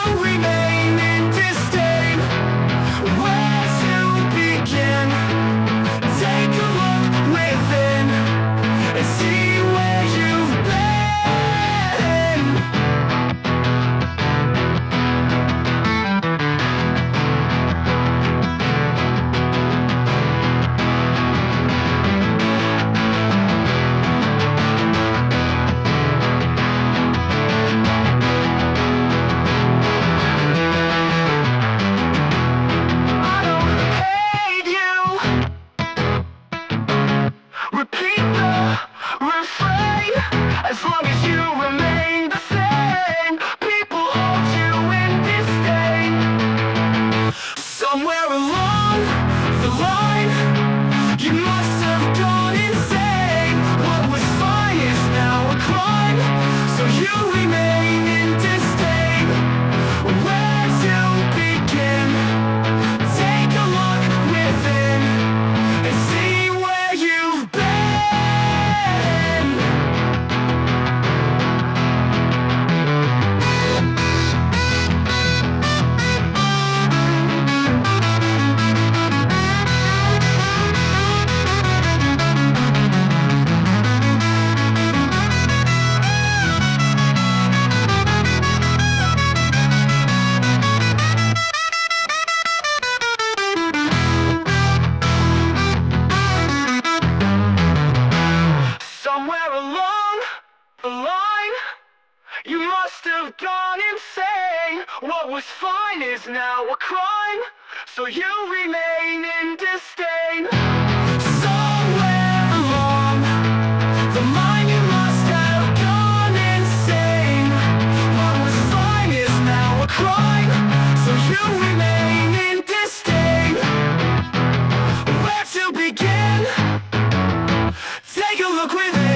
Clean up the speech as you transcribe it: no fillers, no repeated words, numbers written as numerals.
remain in disdain. Where to begin? Take a look within and see where you've been. I don't hate you. Repeat the refrain. As long as you remain the same, people hold you in disdain. Somewhere along the line, you must have gone insane. What was fine is now a crime, so you remain in disdain. Where to begin? Take a look within and see where you've been. Somewhere along the line, you must have gone insane. What was fine is now a crime, so you remain in disdain. Somewhere along the line, you must have gone insane. What was fine is now a crime, so you remain in disdain. Where to begin? Take a look within.